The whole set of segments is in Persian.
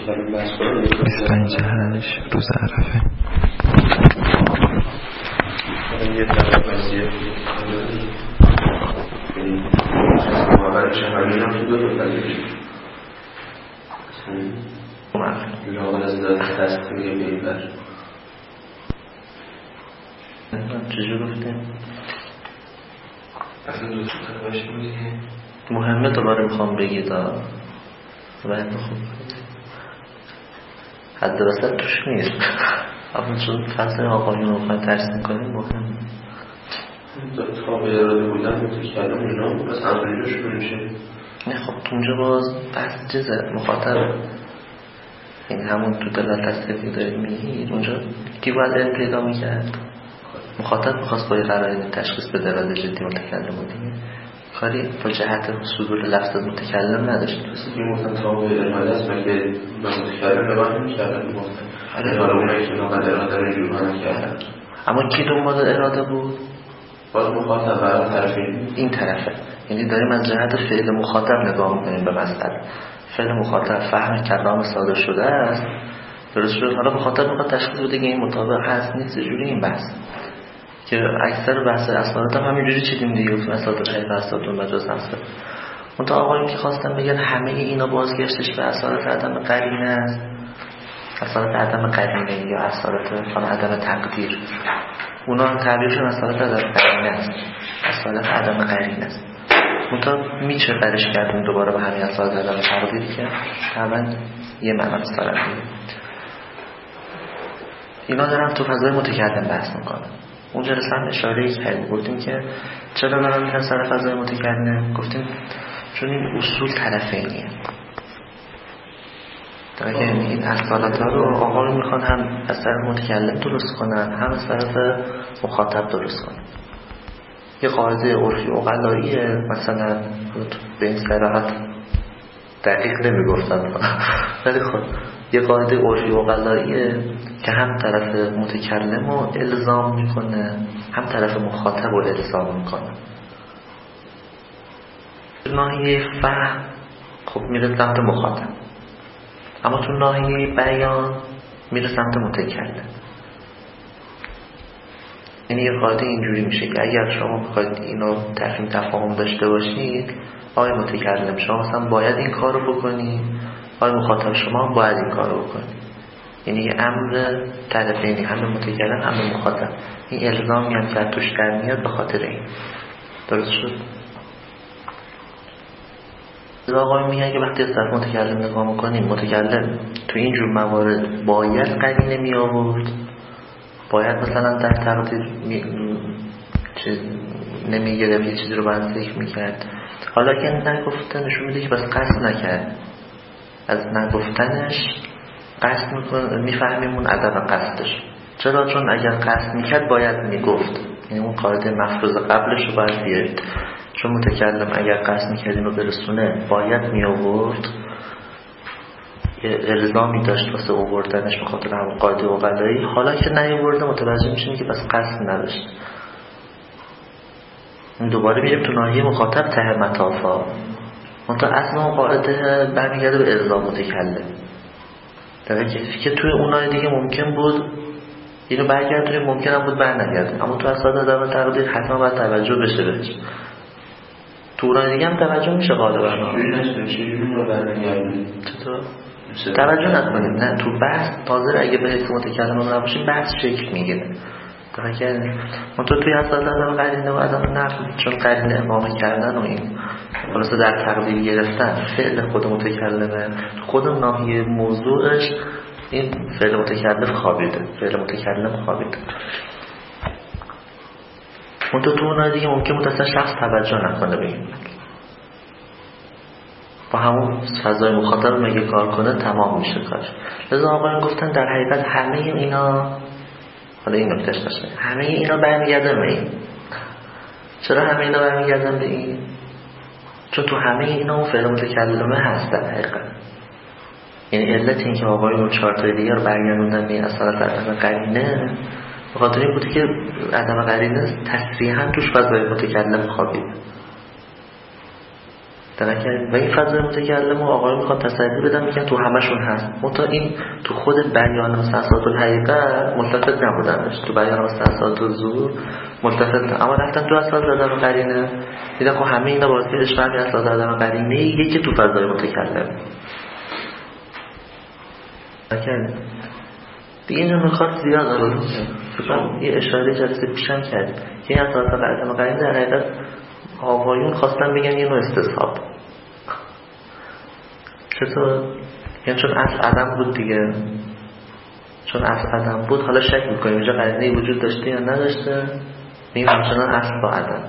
متکلم بحث کنم 25 روز عرفه. یه طرف وضعیه محبرش همین هم تو دو پذیرش لاغل از داد دست میگه بیبر چجور گفتیم؟ اصلا دو طرفش میگه مهمه دوباره میخوام بگید باید خوب حد وسط توش نیست اما چون فصل آقایون رو خواهد ترسیم کنیم مهم خواب اراده بودن متکلم اینا بس همونجا شروع میشه. نه خب اونجا باز بحث چیزه مخاطب این همون تو دلالت تصدیقی دارید میگید اونجا کی باید علم پیدا میکرد؟ مخاطب میخواست با یه قرائن تشخیص بده اراده جدی متکلم بودیم کاری با جهت صدور لفظ متکلم نداشت. مثل که گفتن تا به ارماله است مگه متکلم نگاه نمی‌کردن میگفتن حالا اونایی که ناقل اراده رو اینجور کردن اما کی دنبال اراده بود؟ باز مخاطب برای طرفین این طرفه، یعنی داریم از جهت فعل مخاطب نگاه میکنیم به مسئله. فعل مخاطب فهم کلام صادر شده است درست شد، حالا مخاطب میخواد تشخیص بده که این مطابق هست نیست. جوری این بحث که اکثر بحث اسناد هم همینجوری چیدیم دیگه، گفتیم اسناد حقیقی اسناد مجاز هست. اون تا آقایون که خواستن بگن همه اینا بازگشتش به اثرات عدم قرینه است، اثرات عدم قرینه یا اثرات عدم تقدیر، اونا تعبیرشون اثرات عدم قرینه است، اثرات عدم قرینه است. منتها میشه برش کردیم دوباره به همین اثرات عدم تقدیری که طبعا یه معنی داره. اینا دارن تو فضای متکلم بحث میکنن. اون جلسه هم اشاره کردیم گفتیم که چرا دارن میرن سر فضای متکلم؟ گفتیم چون این اصول طرفینیه. در که این اصالت ها رو آقایون میخوان هم از طرف متکلم درست کنن هم از طرف مخاطب درست کنن. یه قاعده عرفی عقلاییه، مثلا به این صراحت دقیق نمیگفتن ولی خب یه قاعده عرفی عقلاییه که هم طرف متکلم رو الزام میکنه هم طرف مخاطب رو الزام میکنه. ناحیه فهم خب میره سمت مخاطب، اما تو ناحیه بیان میره سمت متکلم. یعنی یه قاعده اینجوری میشه که اگر شما بخواید اینو تفهیم تفاهم داشته باشید، آقای متکلم شما مثلا باید این کار رو بکنید، آقای مخاطب شما باید این کار رو بکنید. یعنی یه امر طرفینی، هم متکلم هم مخاطب. این الزامی هم که توش در میاد به خاطر این. درست شد؟ آقای میگن که وقتی از طرف متکلم نگاه میکنیم، متکلم تو اینجور موارد باید قرینه می آورد، باید مثلا در تقدیر نمیگرفت یه چیزی رو باید ذکر میکرد. حالا که نگفتن نشون میده که بس قصد نکرد، از نگفتنش قصد میفهمیم اون عدم قصدش. چرا؟ چون اگر قصد میکرد باید میگفت، یعنی اون قاعده مفروض قبلش رو باید بیارید. چون متکلم اگر قصد میکرد اینو برسونه باید میآورد، یه الزامی داشت واسه آوردنش به خاطر همون قاعده عقلایی. حالا که نیاورده متوجه میشیم که بس قصد نداشت. دوباره میریم تو ناحیه مخاطب ته مطافا. منتها اصلا اون قاعده برمیگرده به الزام متکلم. در که توی اونای دیگه ممکن بود اینو برگردونیم، ممکن هم بود برنگردیم، اما تو اساس عدم تقدیر حتما باید توجه بشه بهش. تو اونای دیگه هم توجه میشه غالبا. چطور؟ توجه نکنیم. نه تو بحث تازه اگه به حیث متکلم هم نباشیم بحث شکل میگیره. در که من توی اساس عدم قرینه و عدم نقل، چون قرینه اقامه کردن و این خلاصه در تقدیر گرفتن فعل خود متکلمه، خود ناحیه موضوعش این فعل متکلم خوابیده، فعل متکلم خوابیده. منتها تو اونها دیگه ممکن بود اصلا شخص توجه نکنه به این، با همون فضای مخاطب مگه کار کنه تمام میشه کارش. لذا آقایان گفتن در حقیقت همه اینا، حالا این نکتهش باشه، همه اینا برمیگردن به این. چرا همه اینا برمیگردن به این؟ چون تو همه اینا اون فعل متکلمه هست در حقیقت. یعنی علت این که آقایون اون 4 تا دیگه رو برگردوندن به اصالت عدم قرینه به خاطر این بوده که عدم قرینه تصریحاً توش فضای متکلم خوابید. و این فضای متکلم و آقایون میخواد تسلی بدن میگن تو همشون هست. منتها این تو خود بیان مستثنات الحقیقه ملتفت نبودنش، تو بیان مستثنات الظهور ملتفت، اما رفتن تو اساس عدم قرینه دیدن خب همه اینا واسطش فهمی اساس عدم قرینه یکی تو فضای متکلم. دیگه اینجا میخواد زیاد آروم فکرم یه اشاره جلسه پیشم کرد که این اساس عدم قرینه در حقیقت آقایون خواستن بگن یه نوع استصحاب. چطور؟ یعنی چون اصل عدم بود دیگه، چون اصل عدم بود حالا شک میکنیم اینجا قرینه‌ای وجود داشته یا نداشته، این همچنان اصل با عدم.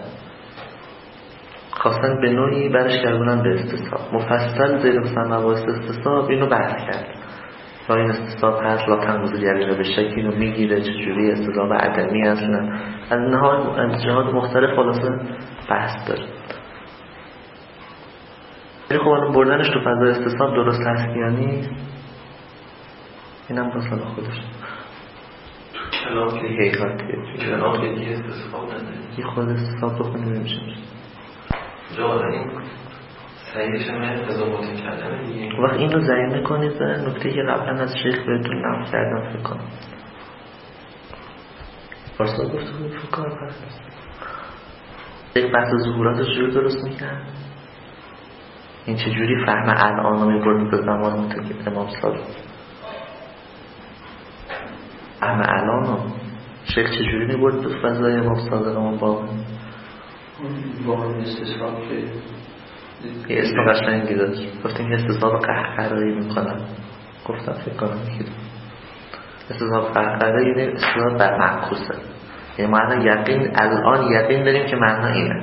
خواستن به نوعی برش کردونن به استصحاب. مفصل زیر مباحث استصحاب اینو بحث کرد. این استصحاب هست لا تنقض الیقین به شک، اینو میگیره چجوری استصحاب عدمی اصلا از جهات مختلف خلاصه بحث داره. ولی خب الان بردنش تو فضای استصحاب درست هست یا نیست اینم مثلا خودش کلام که حقیقتیه، کلام که دیگه استصحاب نداره، یه خود استصحاب بخونیم نمیشه جا این سعیدش هم انتظام متکلمه دیگه. وقت این رو ضعیف کنید به نکته که قبلا از شیخ بهتون نقل کردم فکر کنم پارسال گفته بود فکر هست یک بحث ظهورات چجوری درست میکرد، این چجوری فهم الان رو میبرد به زمان متکلم امام صادق، فهم الان رو شیخ چجوری میبرد به فضای امام صادق امام باقر واقعا استصحاب که یه اسم قشنگی داشت گفتیم یه استصحاب قهقرایی میکنم گفتم فکر کنم میگیدم استصحاب قهقرایی یعنی استصحاب بر معکوسه، یعنی معنی یقین الان یقین داریم که معنی اینه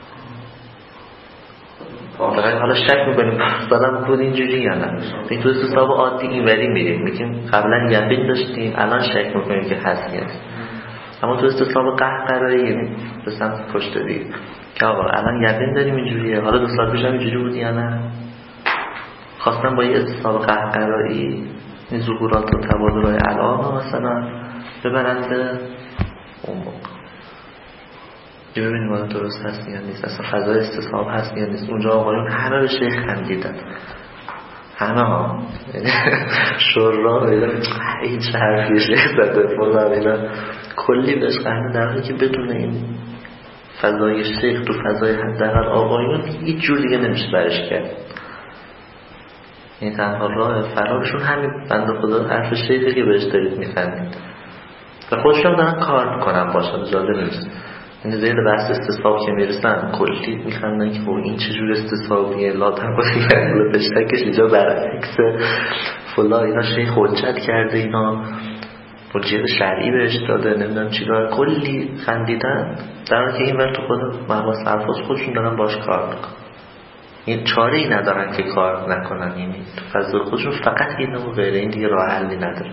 فقط حالا شک میکنیم دادم بود اینجوری یا نه. این تو استصحاب عادی اینوری میریم میگیم قبلا یقین داشتیم الان شک میکنیم که هست یا نیست، اما تو استصحاب قهقرایی یعنی به سمت پشت دیگه که آقا الان یقین داریم اینجوریه، حالا 2 سال پیش هم اینجوری بود یا نه. خواستم با یه استصحاب قهقرایی این ظهورات و تبادل‌های الان مثلا ببرند اون موقع که ببینیم آن درست هست یا نیست، اصلا فضای استصحاب هست یا نیست. اونجا آقایون همه به شیخ خندیدن، همه ها شورا این چه حرفی شیخ زده فلان اینا کلی بهش خنده، در حالی که بدون این فضای شیخ تو فضای حداقل آقایون هیچ جور دیگه نمیشه برش کرد. این تنها راه فرارشون همین بنده خدا حرف شیخی که بهش دارید میخندید و خودشون دارن کار میکنن باشن جالب نیست. این زیر بحث استصحاب که میرسن کلی میخندن که این چجور استصحابیه لا تنقضی یقین پشتکش اینجا برعکس فلا اینا شیخ حجت کرده اینا حجیت شرعی بهش داده نمیدونم چیکار کلی خندیدن، در حالی که این وقت تو خود مباحث الفاظ خودشون دارن باش کار میکنن. این چاره ای ندارن که کار نکنن، یعنی تو فضل خودشون فقط اینه و غیره، این دیگه راه حلی نداره.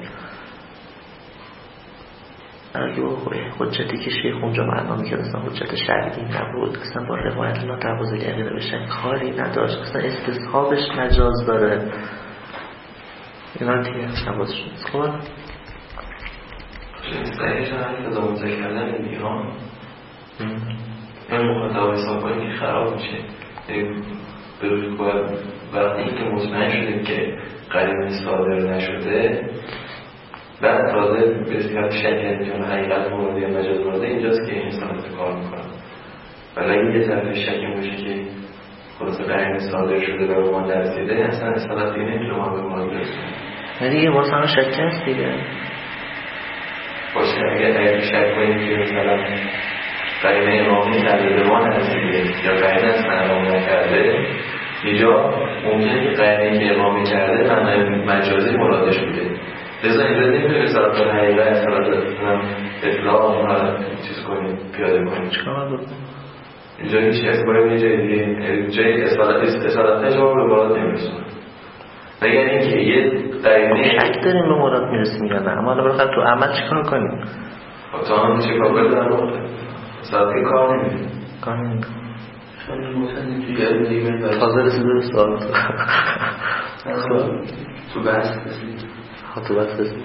حجتی که شیخ اونجا معنا میکرد اصلا حجت شرعی نبود، اصلا با روایت لا تنقض الیقین بشن کاری نداشت، اصلا استصحابش مجاز داره اینا دیگه نباز شد. خوبه؟ سعیش هم انتظام متکلم دیگه این مخاطب حساب کنیم که خراب میشه. به روز باید وقتی این که مطمئن شدیم که قرینه صادر نشده بعد تازه به صورت شک میتونه حقیقت مورد یا مجاز مورد اینجاست که این انسان کار میکنه. ولی اگه یه طرف شکی باشه که خلاص قرینه صادر شده و به ما درسیده اصلا اصالت دیگه نمیتونه ما به ما برسونه. دیگه باز همه شک هست دیگه باشه. اگه شک کنیم که مثلا قرینه امامی کرده به ما نرسیده یا قرینه اصلا امام نکرده اینجا ممکنه که قرینه که امامی کرده معنی مجازی مراده شده، لذا اینجا نمیتونه اصالت حقیقت اصالت اطلاع را چیز کنیم پیاده کنیم. چکار بکنیم؟ اینجا هیچ اصباریم یه جای دیگه جای اصالت جواب به مراد نمیرسونه. مگر اینکه یه قرینه شک داریم به مراد میرسیم یا نه، اما بالاخره تو عمل چیکار کنیم؟ تا هم چیکار کنیم در واقع اصالت کار نمیدیم کار نمیدیم تازه رسیده به سوال تو بحث رسید تو بحث رسید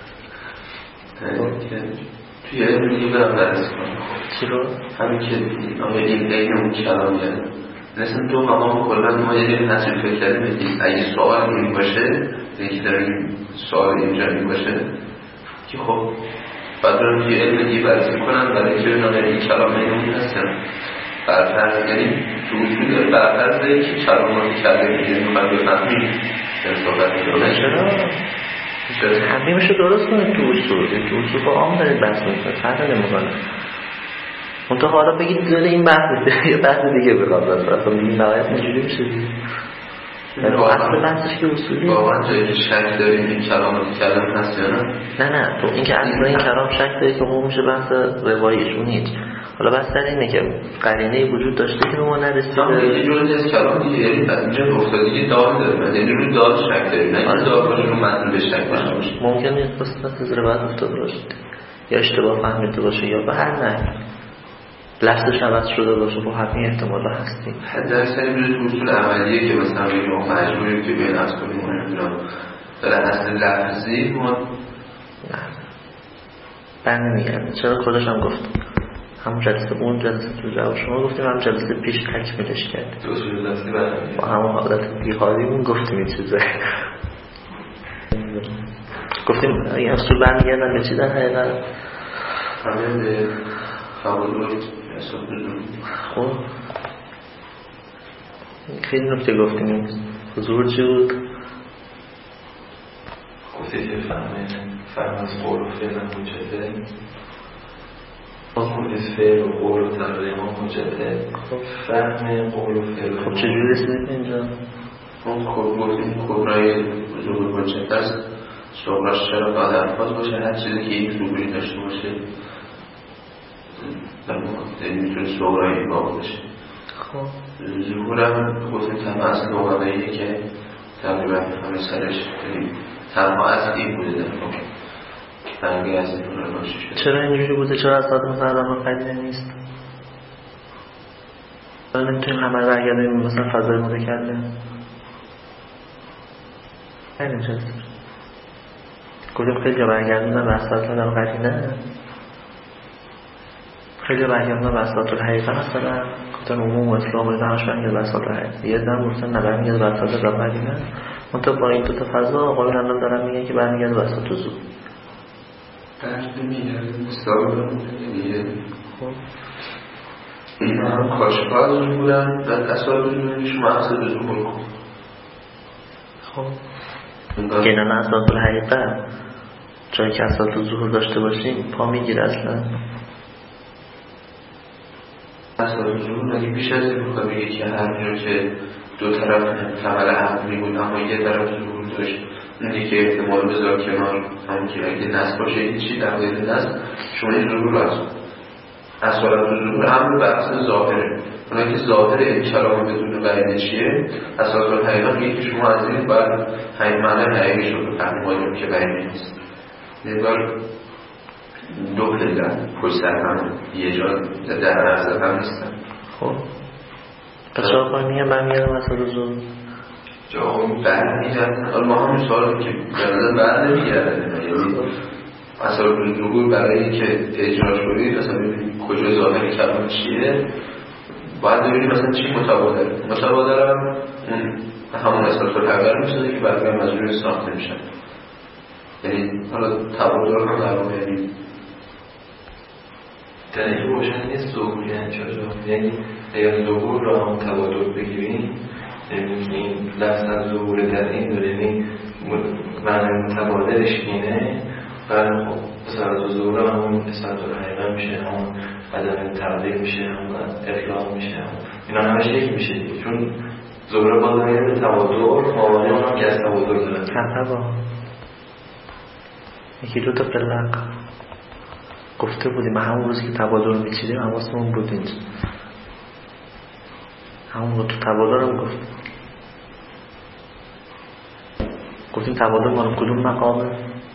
توی علم دیگه برم درست کنم چی رو؟ همین که این اون کلامیه مثلا دو مقام کلا ما یه دیر تصویر فکر کردیم اگه سوال این باشه یکی در این سوال اینجا این باشه که خب بعد برم که علم دیگه بررسی کنم برای که ببینم این کلام این هستن برفرض یعنی تو اصول داره برفرض داره که کلاماتی کرده میگه میخوایم بفهمیم صحبت میکنه چرا؟ همه درست کنه تو اصول با عام دارید بحث میکنه فرق نمیکنه اون تو حالا بگید داره این یه بحث دیگه بخواد اصلا این نهایت اینجوری میشه یعنی اصل بحثش که اصولی واقعا جایی که شک داریم این کلاماتی کردن هست یا نه تو این که اصلا این کلام شک داری که اون میشه بحث رواییشون نیست حالا بحث در اینه که قرینه وجود داشته که به ما نرسیده یه جوری از کلام دیگه یعنی از اینجا افتادگی داد داره یعنی روی داد شک داریم نه اینکه داد باشه رو متن به شک باشه ممکنه این قسمت زیر بعد افتاده باشه یا اشتباه فهمیده باشه یا به هر نه لفظش عوض شده باشه با همین احتمال هستی حد اکثر میره تو اصول عملیه که مثلا بگیم ما مجبوریم که بین از کنیم و نمیدونم در اصل لفظی ما بر نمیگرده چرا خودش هم گفت همون جلسه اون جلسه تو جواب شما گفتیم هم جلسه پیش تکمیلش کردیم تو اصول لفظی برنمیگرده با همون حالت بیخواهیمون گفتیم این چیزه گفتیم این اصول برمیگردن به چی در حقیقت همین به فوالور حساب نزول خب خیلی نکته گفتیم حضور چی بود؟ گفتی که فهم از قول و فعل حجته خود از فعل و قول و تقریما حجته فهم قول و فعل خب چجوری رسیدید اینجا؟ اون گفتیم کبرای ظهور حجت است صغراش چرا باید الفاظ باشه هر چیزی که یک ظهوری داشته باشه میتونه صغرایی باقی باشه خب ظهور هم گفتیم تنها اصل مقابلیه که تقریبا همه سرش تنها اصلی بوده در فکر فرقی از این رو باشه شده چرا اینجوری بوده؟ چرا اصلا مقدم قدیمه نیست؟ ولی نمیتونیم همه برگردیم مثلا فضای مده کرده خیلی چیز گفتیم خیلی برگردیم به اساس مدام قدیمه خیلی برگردیم به اساس الحقیقه مثلا گفتن عموم و اسلام و همش برگرد به اساس الحقیقه یه دم گفتن نه برمیگرد به اساس قدیمه منطقه با این دوتا فضا آقایون الان دارن میگن که برمیگرد به اساس زود درد میگرد مستقبل میگه این هم کاشفاز رو بودن در اساس بزنیش محصل بزنگل کن خب که نه اساس الحقیقه جایی که اساس ظهور داشته باشیم پا میگیره اصلا اساس ظهور اگه بیش از این بخواه بگه که هر جا که دو طرف فعل عقلی بود اما یه طرف ظهور داشت اونی که احتمال بذار کنار همون که اگه نصب باشه هیچی در غیر نصب شما این ظهور هست اصالت ظهور هم بر اساس ظاهره اونایی که ظاهر این کلام بدون قرینه چیه اساس الحقیقه میگه که شما از این باید همین معنی حقیقی شد بفهمیم آیم که قرینه نیست نگار دو پلن پشت سر هم یه جا در عرض هم نیستن خب قصار کنی میگه من میگم اصلا ظهور جا هم برمیگردن ما همون سوال که جنازه برنمیگردن یعنی اصلا ظهور برای که اجرا شدید مثلا ببینیم کجا ظاهر کلام چیه باید ببینیم مثلا چی متبادر هم همون اساس الحقیقه میشه که برگرم از روی ساخته میشن یعنی حالا تبادر هم در واقع یعنی در این روشن نیست ظهور یعنی چرا یعنی اگر ظهور را هم تبادر بگیریم این لفظ از ظهور در این داره یعنی معنی متبادرش اینه بعد خب اصلا ظهور همون اصلا الحقیقه میشه همون عدم تقدیر میشه همون اطلاق میشه اینا همش یک میشه چون ظهور با داره تبادر مواقعی هم که از تبادر دارن کمپه با یکی دو تا پلق گفته بودیم همون روز که تبادر میچیدیم حواسمون بود اینجا همون رو تو تبادر هم گفتیم تبادر مال کدوم مقامه؟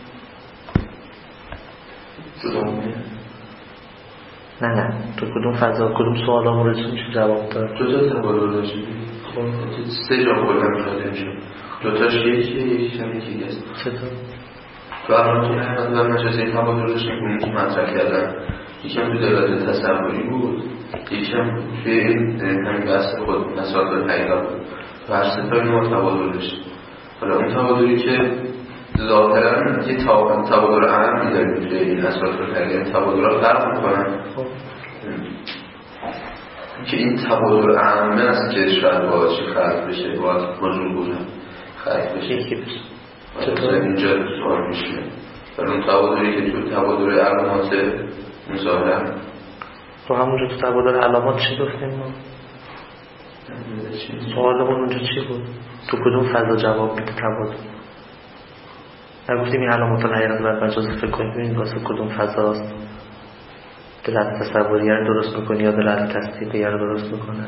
نه تو کدوم فضا کدوم سوال هم رسون میشه جواب دار دو تا تبادر داشتیم خب سه جا بودم شده میشه دو تاش یکیش هم یکی هست چطور؟ تو الان که من مجازه تبادر داشتیم که مطرح کردن یکم تو دلالت تصوری بود یکم توی همین بحث خود مسائل حقیقت و هر ستای نوع تبادل داشت. حالا اون تبادلی که ظاهرا یه تبادل عملی داریم توی این اساطیر حقیقت، تبادل‌ها فرق می‌کنن که این تبادل عمه است که شاید باید خلق بشه، باید مجبور خلق بشه. چطور اینجا سوال میشه ولی اون تبادلی که تو تبادل علامات مظاهرن تو همونجا تو تبادل علامات چی گفتیم ما؟ سوالمون اونجا چی بود؟ تو کدوم فضا جواب میده تبادل؟ نگفتیم این علامات الحقیقت و مجاز فکر کنیم این واسه کدوم فضاست؟ دلالت تصوریه رو درست میکنه یا دلالت تصدیقیه رو درست میکنه؟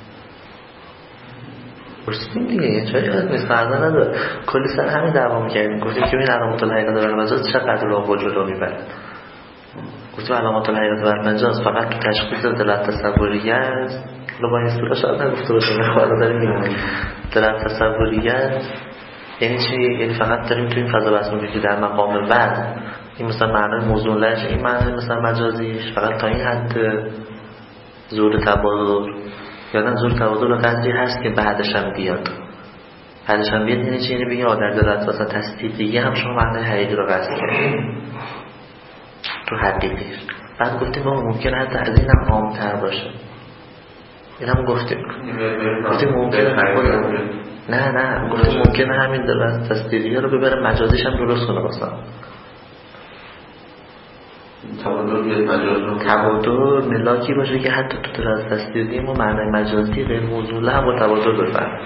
برسیم دیگه یه چایی از نیست فردا نداره. کلی سر همین دعوا میکردیم، گفتیم که این علامات الحقیقت و مجاز چقدر راه و جلو میبرد. گفتیم علامات الحقیقت و مجاز فقط تو تشخیص دلالت تصوریه است. حالا با این صورت شاید نگفته باشیم خواهد داریم میگیم دلالت تصوریه است یعنی چی؟ یعنی فقط داریم تو این فضا بحث می‌کنیم که در مقام وضع این مثلا معنای موضوع لش، این معنای مثلا مجازیش فقط تا این حد ظهور تبادل، یادن ظهور تبادل به قدری هست که بعدش هم بیاد. بعدش هم بیاد یعنی چی؟ یعنی بگیم در دلالت واسه تصدیقیه هم شما معنای حقیقی رو قصد کنید تو حقیقیش. بعد گفتیم ما ممکنه حتی از این هم عام‌تر باشه. این هم گفتیم ممکنه نه گفتیم ممکنه همین دلالت تصدیقیه رو ببره مجازیش هم درست کنه واسه تبادل ملاکی باشه که حتی تو دلالت تصدیقی ما معنای مجازی غیر موضوعه هم با تبادل بفهم.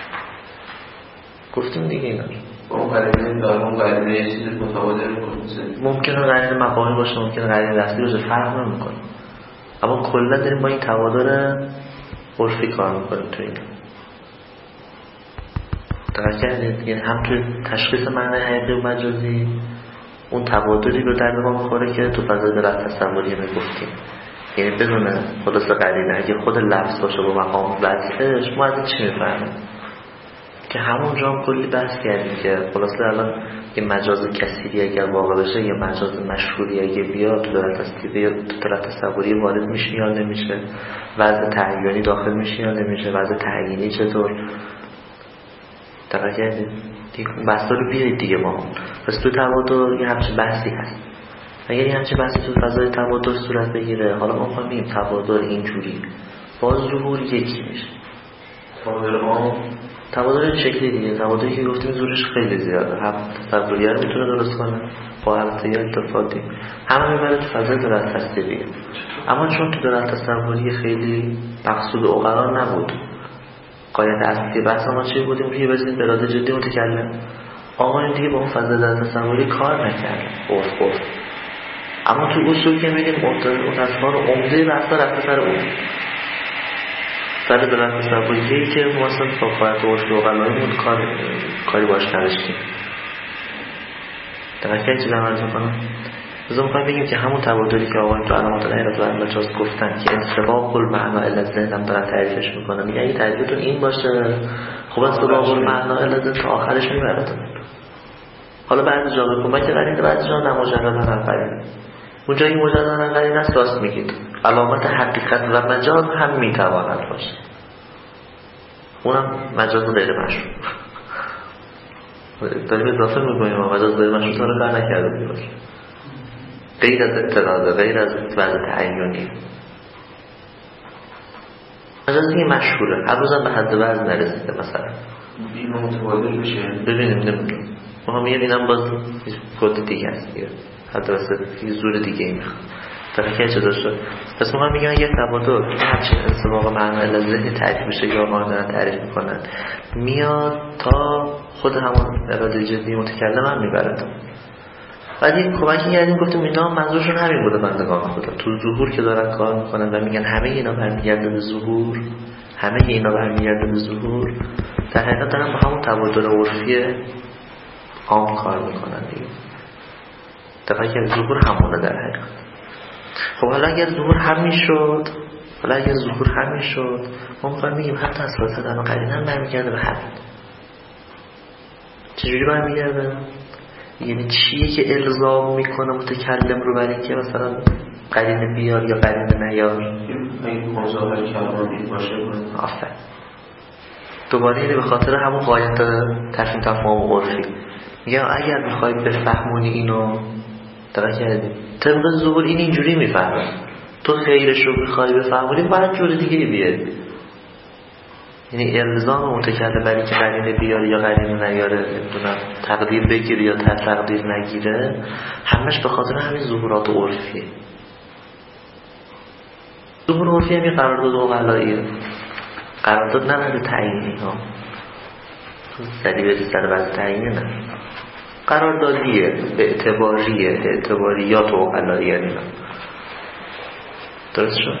گفتیم دیگه اینا اون قرینه داره، اون قرینه یه چیز متبادل میکنه، ممکنه قرینه مقامی باشه، ممکنه قرینه دستی باشه، فرق نمیکنه. اما کلا داریم با این تبادل عرفی کار میکنیم تو این دقیق کردید. یعنی هم توی تشخیص معنای حقیقی و مجازی اون تبادلی رو در نگاه میخوره که تو فضای دلالت تصوریه میگفتیم. یعنی بدون خلاصه قرینه اگه خود لفظ باشه با مقام وضعش ما از این چی میفهمیم که همونجا هم کلی بحث کردیم که خلاصه الان یه مجاز کثیری اگر واقع بشه یه مجاز مشهوری اگه بیاد تو دلالت تصوریه وارد میشه یا نمیشه، وضع تعیینی داخل میشه یا نمیشه، وضع تعیینی چطور دقیق کردیم دیگه. بحثا رو بیارید دیگه ما پس تو تبادل یه همچین بحثی هست. اگر یه همچین بحثی تو فضای تبادل صورت بگیره، حالا ما میگیم تبادل اینجوری باز ظهور یکی میشه. تبادل شکلی دیگه، تبادلی که گفتیم زورش خیلی زیاده، هم تصوریه رو میتونه درست کنه با البته یا التفاتی همه میبره تو فضای دلالت تصدیقیه. اما چون تو دلالت تصوریه خیلی مقصود اقرار نبود، قایت اصلی بحث ما چی بودیم که بزنید اراده جدی متکلم آقایون دیگه با اون فضای دلالت تصوریه کار نکرد عرف. اما تو اصول که میگیم اون اصفار عمده بحثا رفته سر اون سر دلالت تصوریه‌ای که مثلا با قایت عرفی و قلایمون کاری باش نداشتیم. دقیقاً چی عرض می‌کنم؟ لازم می‌خوایم بگیم که همون تبادلی که آقایون تو علامات الحقیقت و مجاز گفتن که انسباق المعنا الی الذهن هم دارن تعریفش می‌کنن، میگن اگه تعریفتون این باشه خب انسباق المعنا الی الذهن تا آخرش میبردن. حالا بعضی جا به کمک قرینه، بعضی جا نمجردن قرینه. اونجایی که مجردن قرینه است راست میگید، علامت حقیقت و مجاز هم میتواند باشه، اونم مجاز غیر مشروع داریم اضافه میکنیم. مجاز غیر مشروع تا رو بر نکرده بیاش غیر از اطلاعه، غیر از وضع تعیینی. مجاز دیگه مشهوره، هر روزم به حد وضع نرسیده. مثلا این متبادل بشه ببینیم نمیدونم ما هم اینم باز کد دیگه هست دیگه، حتی واسه زور دیگه ای میخواد تفکیه چه داشته. پس ما هم میگم یک تبادل همچین انسباق معنی لذهنی تعریف بشه یا آقایان دارن تعریف میکنن میاد تا خود همون اراده جدی متکلم هم میبرد. بعد یک کمکی کردیم گفتیم اینا منظورشون همین بوده بندگان خدا تو ظهور که دارن کار میکنن و میگن همه اینا برمیگرده به ظهور، همه اینا برمیگرده به ظهور، در حقیقت دارن با همون تبادل عرفی عام کار میکنن دیگه. تفکر ظهور همونه در حقیقت. خب حالا اگر ظهور هم میشد، ما میخوایم بگیم حتی اصلاحات دارن قرینه هم برمیگرده به همین. چجوری برمیگرده؟ یعنی چیه که الزام میکنه متکلم رو برای اینکه مثلا قرینه بیار یا قرینه نیار. این مظاهر کلامی باشه آفرین. دوباره اینه به خاطر همون قایت تصمیم تفاهم عرفی میگم اگر میخوای بفهمونی اینو دقیق کردی طبق ظهور این اینجوری میفهمه، تو خیرش رو میخوای بفهمونی باید جور دیگه بیاری. یعنی الزام متکلم برای که قرینه بیاره یا قرینه نیاره، نمیدونم تقدیر بگیره یا تقدیر نگیره، همش به خاطر همین ظهورات عرفیه. ظهور عرفی همین قرارداد عقلاییه، قرارداد نه تعیینی ها، سریع سر وضع تعیینی نه، قراردادیه، اعتباریه، اعتباریات عقلاییه اینا. درست شد؟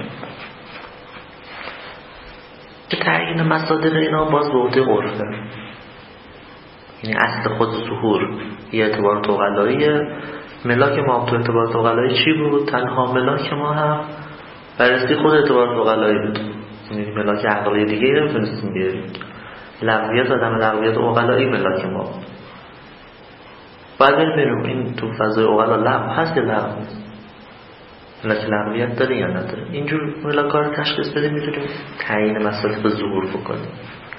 که تعیین مصادر اینا باز به عهده عرفه. یعنی اصل خود ظهور یه اعتبارات عقلاییه. ملاک ما تو اعتبارات عقلایی چی بود؟ تنها ملاک ما هم بررسی خود اعتبارات عقلایی بود. یعنی ملاک عقلی دیگه رو نمیتونستیم بیاریم. لغویات آدم لغویات عقلایی ملاک ما بود. باید بریم این تو فضای عقلا لغو هست یا لغو نیست؟ ملاک لغویت داره یا نداره؟ اینجور ملاک‌ها رو تشخیص بده میتونیم تعیین مسائل به ظهور بکنیم.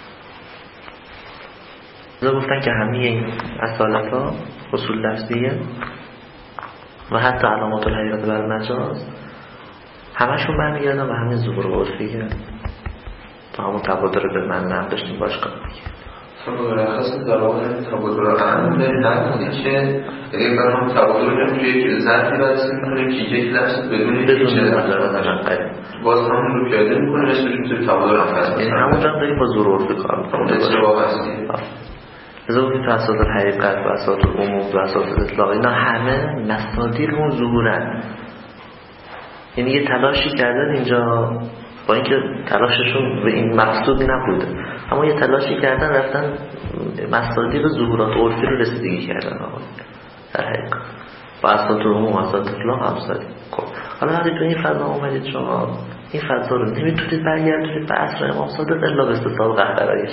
گفتن که همه این اصالت‌ها اصول لفظیه و حتی علامات الحقیقت بر مجاز همشون برمیگردن و همین ظهور عرفیه. تا همون تبادر به من نم داشتیم باش کنم مرخص در واقع تبادر هم نکنید که اگه برام تبادر نمیشه که ظرفی برسی میکنه که یک لفظ بدون باز همون رو پیاده میکنه اسمش میتونه تبادر هم هست. یعنی همون جا داریم با ظهور عرفی کار میکنم. اتفاق هستی لذا بودیم تو اساس الحقیقت و اساس العموم و اساس اطلاق اینا همه مصادیق اون ظهورن. یعنی یه تلاشی کردن اینجا با اینکه تلاششون به این مقصودی نبوده، اما یه تلاشی کردن رفتن مصادیق ظهورات عرفی رو رسیدگی کردن در حقیقت با اساس العموم و اساس اطلاق همسادی. خب حالا وقتی تو این فضا اومدید شما این فضا رو نمیتونید برگردونید به عصر امام صادق الا به استصحاب قهقرایش.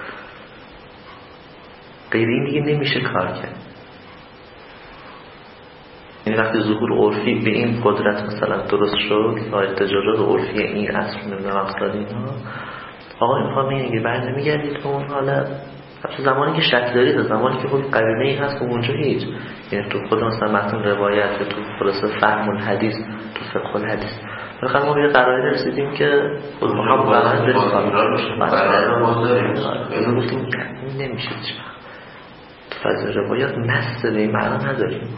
غیر این دیگه نمیشه کار کرد. یعنی وقتی ظهور عرفی به این قدرت مثلا درست شد و احتجاجات عرفی این عصر نمیدونم اقصادی اینا آقا این میخوام میگه بعد نمیگردید به اون حالت حتی زمانی که شک دارید زمانی که خود قرینه ای هست اونجا هیچ. یعنی تو خود مثلا متن روایت و تو خلاصه فهم الحدیث تو فقه الحدیث بالاخره ما به قرائن رسیدیم که خود ما هم واقعا داریم نمیشه تو فضای روایات نص به این معنا نداریم.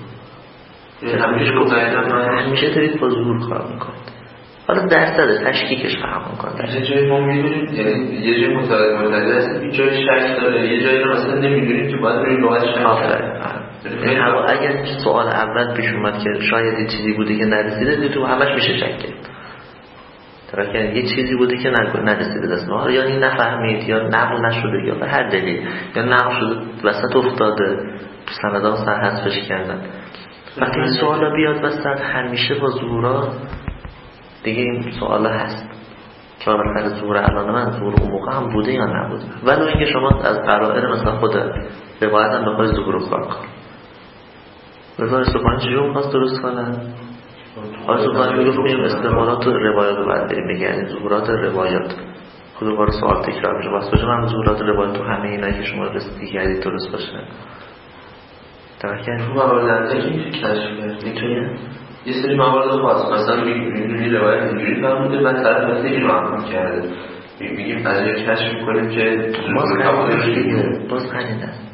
همیشه دارید با ظهور کار میکنید. حالا درصد تشکیکش فهم میکنید. یه جایی ما میدونیم یه جایی متعدد هست یه جایی شک داره یه جایی مثلا نمیدونیم که باید بریم لغت شک داره. اگر سوال اول پیش اومد که شاید یه چیزی بوده که نرسیده تو همش میشه شک کرد. درکه یه چیزی بوده که نرسیده دست ما یا این نفهمید یا نقل نشده یا به هر دلیل یا نقل شده وسط افتاده تو سندان سر حذفش کردن. وقتی این سوالا بیاد وسط همیشه با ظهورات دیگه این سوالا هست که بالاخره ظهور الان من ظهور اون موقع هم بوده یا نبوده. ولو اینکه شما از قرائن مثلا خود روایت هم بخوای ظهور رو کار کن رضا سبحانی چجور میخواست درست کنن؟ آقای سبحانی میگفت بیم استعمالات روایات رو باید بریم بگن ظهورات روایات خود بار سوال تکرار میشه واسه من ظهورات روایات تو همه اینا که شما رسیدگی کردید درست باشه. درکه موارد که میشه کشف کرد میتونه یه سری موارد خاص مثلا میدونی روایت اینجوری فرموده و طرف مثل این رو عمل کرده میگیم از یک کشف میکنیم که باز خنید است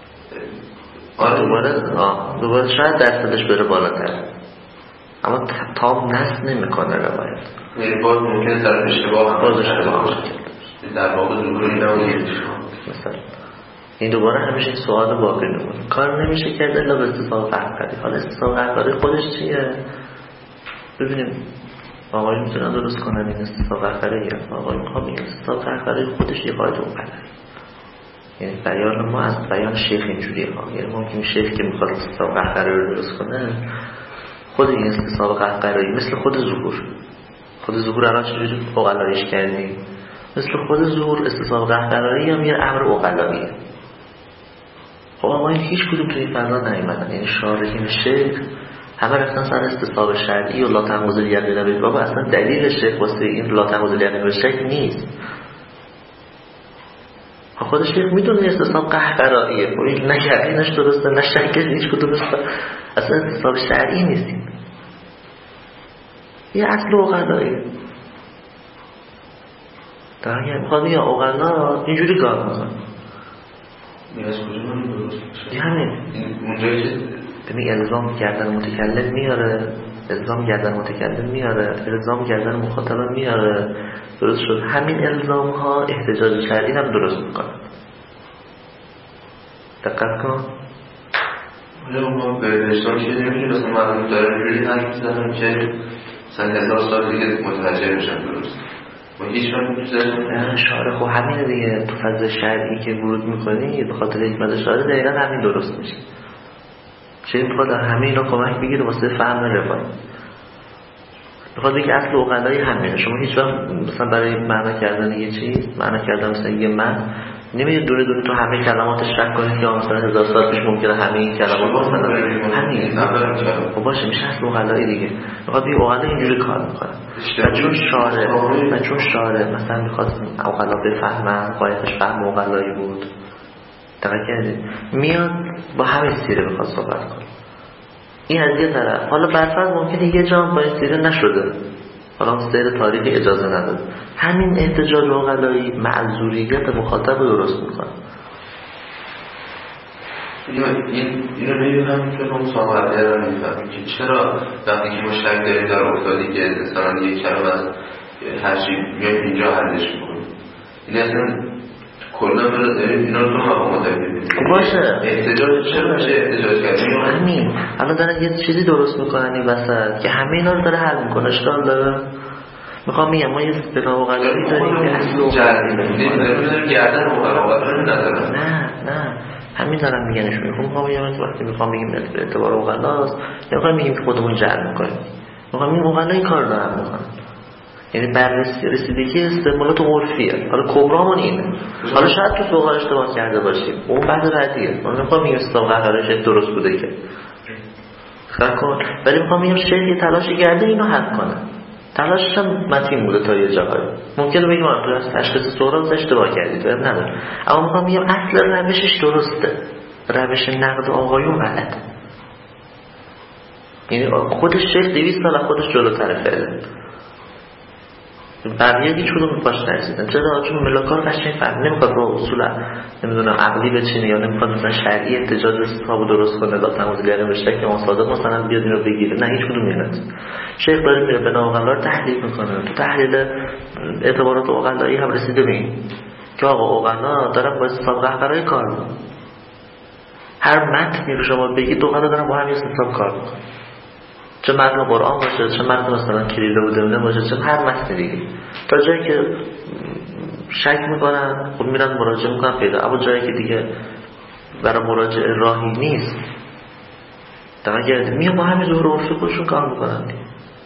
دوباره شاید درصدش بره بالاتر اما تام نصب نمیکنه روایت. یعنی باز ممکنه طرف اشتباه باز اشتباه در واقع ظهوری نمونید مثلا این دوباره همیشه سوال باقی نمونه کار نمیشه کرد الا به استصحاب قهقرایی. حالا استصحاب قهقرایی خودش چیه؟ ببینیم آقایی میتونن درست کنن این استصحاب قهقرایی آقایی میخوام این استصحاب قهقرایی خودش یه قاعده عقلایی. یعنی بیان ما از بیان شیخ اینجوریه ها. یعنی ممکن شیخ که میخواد استصحاب قهقرایی رو درست کنه خود این استصحاب قهقرایی مثل خود ظهور الان چجوری عقلاییش کردیم مثل خود ظهور استصحاب قهقرایی هم یه امر عقلاییه. خب اما این هیچ کدوم توی فضا نیومدن. یعنی شارحین شیخ همه رفتن سر استصحاب شرعی و لا تنقض الیقین به بابا اصلا دلیل شیخ واسه این لا تنقض الیقین به شک نیست. خود شیخ میدونه استصحاب قهقراییه، نه یقینش درسته نه شکش هیچ کدوم درسته، اصلا استصحاب شرعی نیست، یه اصل عقلاییه. در اگر میخواد یا عقلا اینجوری کار میکنه از کجا من درست میشه همین اونجایی که ببین الزام گردن متکلم میاره، الزام گردن متکلم میاره، الزام گردن مخاطب میاره، درست شد. همین الزام ها احتجاج شرعی هم درست میکنه. دقت کن. ما به اشتراک چیزی نمیدونیم مثلا معلوم داره جوری حرف میزنم که مثلا 1000 سال دیگه متوجه میشن درست ما هیچ وقت شارع خب همینه دیگه. تو فضل شرعی که ورود میکنی به خاطر حکمت شارع دقیقا همین درست میشه. چه میخواد همه اینا کمک بگیره واسه فهم روایی. میخواد بگه اصل عقلایی همینه. شما هیچ وقت مثلا برای معنی کردن یه چیز، معنی کردن مثلا یه من نمیشه دونه دونه تو همه کلماتش شک کنید که مثلا 1000 سال پیش ممکنه همه این کلمات مثلا همین خب باشه میشه اصل عقلایی دیگه. میخواد بگه عقلا اینجوری کار میکنه و چون شارع مثلا میخواد عقلا بفهمن، قایتش فهم عقلایی بود، دقیق کردید، میاد با همین سیره بخواد صحبت کنه. این از یه طرف. حالا برفرض ممکنه یه جا با این سیره نشده، حالا سیر تاریخ اجازه نداد، همین احتجاج عقلایی معذوریت مخاطب رو درست میکنه. اینو نمیدونم که اون سامرده رو نمیفهمیم که چرا وقتی که ما شک داریم در افتادی که مثلا یک کلمه از هرچی میاد اینجا حلش میکنیم، این اصلا کلا برای داریم اینا رو تو مقامات داریم باشه احتجاج چرا میشه احتجاج کردیم همین الان دارن یه چیزی درست میکنن این وسط که همه اینا رو داره حل میکنه. اشکال داره. میخوام میگم ما یه اصطلاح عقلایی داریم که اصل جریمه گردن عقلایی ندارن. نه همین دارم میگنش. میخوام بگم وقتی میخوام بگیم اعتبار عقلاست نمیخوام بگیم که خودمون جر میکنیم، میخوام این عقلایی کار دارن میکنن، یعنی بررسی رسیدگی استعمالات عرفیه. حالا کبرامون اینه، حالا شاید تو سوال اشتباه کرده باشیم، اون بعد ردیه. من نمیخوام میگم استعمال قرارش درست بوده که خب کن، ولی میخوام میگم شاید یه تلاشی کرده اینو حل کنه. تلاشش هم متین بوده تا یه جاهایی. ممکنه بگیم تو از تشخیص سوال اشتباه کردید تو نداره، اما میخوام میگم اصل روشش درسته، روش نقد آقایون غلطه. یعنی خودش شیخ 200 سال خودش جلوتره فعلا، بقیه هیچ کدوم باش نرسیدن. چرا؟ چون ملاکار قشنگ فهم نمیخواد با اصول نمیدونم عقلی بچینه یا نمیخواد مثلا شرعی احتجاج استثابو درست کنه لا تنقض بشه که مصادق مثلا بیاد اینو بگیره. نه هیچ کدوم نمیاد. شیخ داره میره به عقلا رو تحلیل میکنه. تو تحلیل اعتبارات عقلایی هم رسیده به این که آقا عقلا دارن با استثاب قهقرایی کار میکنن. هر متنی رو شما بگید عقلا دارن با همین استثاب کار میکنن، چه متن قرآن باشه، چه متن مثلا کلیله و دونه باشه، چه هر متن دیگه. تا جایی که شک میکنن خب میرن مراجعه میکنن پیدا، اما جایی که دیگه برای مراجعه راهی نیست میان با همین ظهور عرفی خودشون کار میکنن دیگه.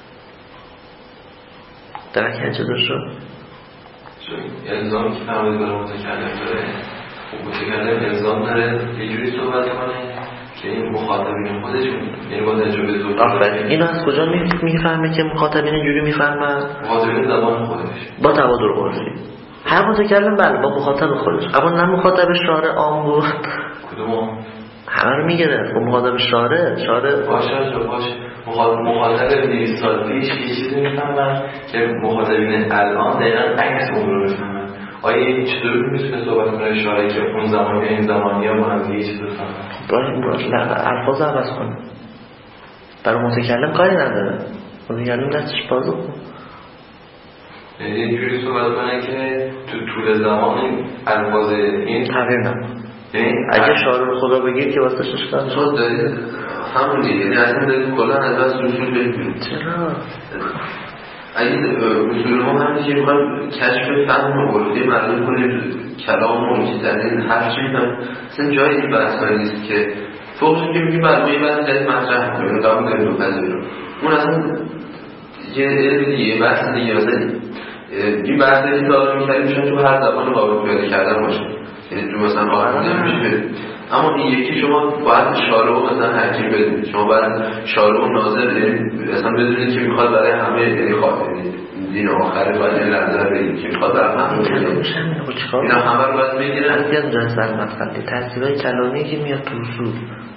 درک چه داشت الزامی که فرمایید برای متکلم داره، خب متکلم الزام داره یه جوری صحبت کنه که این مخاطبین خودشون یعنی با تجربه زور. اینو از کجا میفهمه که مخاطبین اینجوری میفهمن؟ مخاطبین زبان خودش با تبادر عرفی. هر متکلم بله با مخاطب خودش، اما نه مخاطب شارع عام بود. کدوم؟ همه رو میگیره. با مخاطب شارع باشه مخاطب 200 سال پیش یه چیزی میفهمن که مخاطبین الان دقیقا عکس اون رو میفهمن. آیا چطور میتونه صحبت کنه شارعی که اون زمانی این زمانی ها با هم دیگه چیز بفهمن؟ باید الفاظ عوض کنه. برای متکلم کاری نداره، متکلم دستش بازو کن. یعنی یه جوری صحبت کنه که تو طول زمان این الفاظ این تغییر نکنه. اگه شعار خدا بگیر که واسه ششتن شد دارید همون دیگه، یعنی اصلا دارید کلا از دست اصول بگیرید. چرا؟ اگه اصول ما هم که میخوایم کشف فهم عرفی مردم کنیم کلام و چیز از این هر چیز هم اصلا جایی این بحث نیست که فوقش که میگیم برمایی بحث جدید مطرح کنیم قبول داریم دو پذیر اون اصلا یه بحث دیگه. مثلا این بحث دیگه دارم میکردیم چون تو هر زبان قابل پیاده کردن باشه، یعنی تو مثلا آهنده میشه اما این یکی شما باید شارع مثلا حکیم بدونید، شما باید شارع و ناظر مثلا بدونید که میخواد برای همه یعنی خاطری دین آخر باید نظر بدید که میخواد برای همه اینا همه رو باید بگیرن. از یاد جنسل مثلا تحصیلای کلامی که میاد تو اصول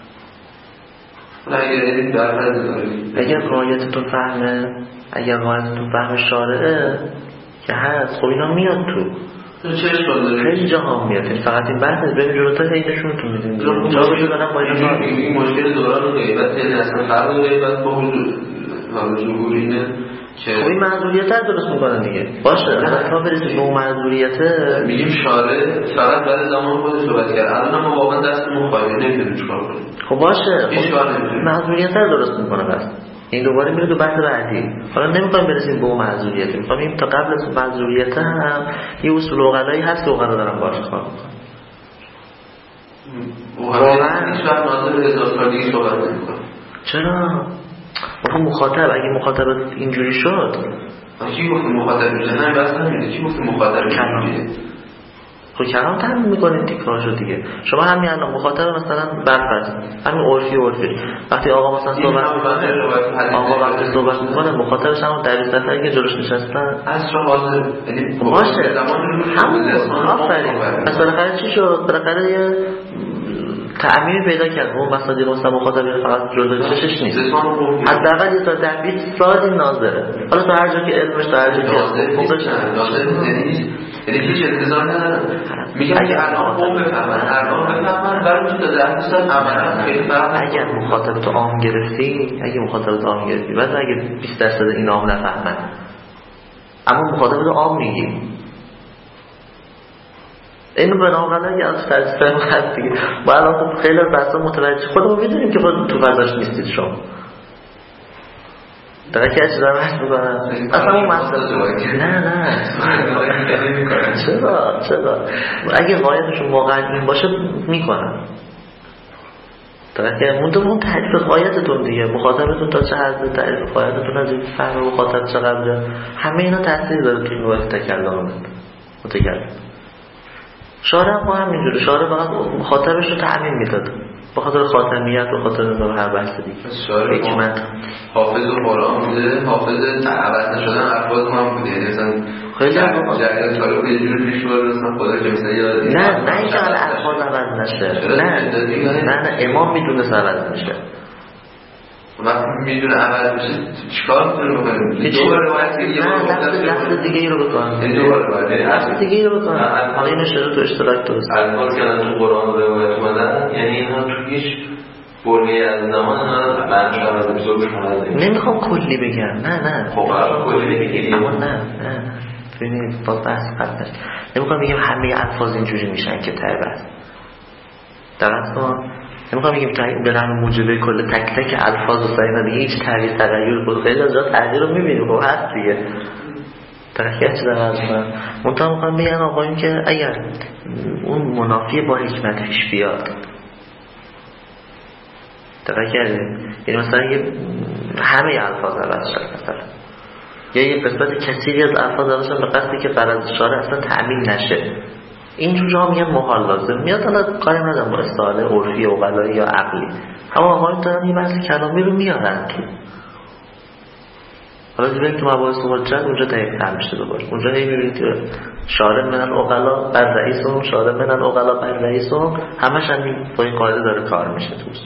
اگر قایتتون فهم شارعه که هست خب اینا میاد تو خیلی جاها میاد. فقط این بحث ببین جلوتر هیدشونتون میدونید جا بجو دارم با این مشکل دوران غیبت یعنی اصلا فرق غیبت با حضور اینه خب این معذوریت ها درست میکنن دیگه باشه اگر تا برسید به اون معذوریته میگیم شارع فقط بعد زمان خود صحبت کرد الان ما واقعا دستمون خالی نمیدونیم چیکار کنیم. خب باشه معذوریت ها درست میکنه بس این دوباره میره تو بحث بعدی. حالا نمیخوایم برسیم به اون معذوریت، میخوایم تا قبل از معذوریت هم یه اصول عقلایی هست که عقلا دارن باش کار میکنن. واقعا هیچ وقت ناظر هزار سال دیگه صحبت نمیکنه. چرا؟ اون مخاطب اگه مخاطبت اینجوری شد کی گفت مخاطب میشه؟ نه بس نمیده. کی گفت مخاطب میشه؟ خب کلام تمام میکنیم تکرارشو دیگه. شما همین الان مخاطب مثلا برفرض همین عرفی وقتی آقا مثلا صحبت میکنه مخاطبش هم در صفحه‌ای که جلوش نشستن اصلا حاضر یعنی باشه همون آفرین. مثلا چی شد؟ بالاخره یه تعمیم پیدا کرد. اون مسائل مثلا مخاطب فقط جلوی چشش نیست، حداقل یه تا 10-20 سال ناظره. حالا تا هر جا که علمش تا هر جا که ناظر یعنی هیچ انتظار ندارم. میگم که الان قوم بفهمن برای تو تا 10 سال عملا خیلی فرق. اگر مخاطبت عام گرفتی بعد اگه 20% این عام نفهمن اما مخاطبت عام میگی اینو بنابراین اگه از فلسفه هست دیگه ما الان خیلی از بحثا متوجه خودمون میدونیم که خود تو فضاش نیستید شما دقیقا که چیزا رو حس میکنم اصلا اون مسئله نه چرا اگه غایتشون واقعا این باشه میکنن دقیقا که اون تعریف غایتتون دیگه مخاطبتون تا چه حد تعریف غایتتون از این فهم مخاطب چقدر همه اینا تاثیر داره توی نوع تکلم متکلم. شارع با همینجوره، شارع فقط مخاطبش رو تعمیم میداد به خاطر خاتمیت و خاطر هر بحث دیگه. حکمت حافظ قرآن بوده، حافظ عوض نشدن الفاظ هم بوده. یعنی مثلا خیلی جریان تاریخ یه جوری پیش برد مثلا خدا که مثلا یاد نه اینکه الفاظ عوض نشه نه امام میدونه عوض نشه. وقتی میدونه عوض میشه چیکار میتونه بکنه؟ دوباره روایت دیگه لفظ دیگه ای رو بکنه لفظ دیگه ای رو بکنه حالا این اشاره تو اشتراک درست الفاظ که تو قرآن روایت اومدن یعنی اینا تو هیچ برگه از زمان اینا معنیش عوض میشه. نمیخوام کلی بگم نه خب کلی بگیم اما نه ببینید با بحث قبلش نمیخوام بگم همه الفاظ اینجوری میشن که ته بحث درست کن. نمیخوام بگیم به نام موجبه کل تک تک الفاظ و سعی ندیگه هیچ تغییر بود. خیلی از جا تغییر رو میبینیم خب هست دیگه ترکیه چیز از من منطقه میخوام بگم آقاییم که اگر اون منافی با حکمت پیش بیاد ترکیه یعنی مثلا همه الفاظ عوض شد مثلا یا یه قسمت کثیری از الفاظ عوض شد به قصدی که فرض شارع اصلا تعمیم نشه اینجور جا میگن محال لازم میاد. حالا کاری ندارم با استعاره عرفی و عقلایی یا عقلی اما آقایون دارن این بحث کلامی رو میارن تو. حالا دیگه تو مباحث حجت اونجا دقیق‌تر میشه دوباره. اونجا میبینید شارع من العقلا بر رئیسهم شارع من العقلا بر رئیسهم همش همین با این قاعده داره کار میشه توش.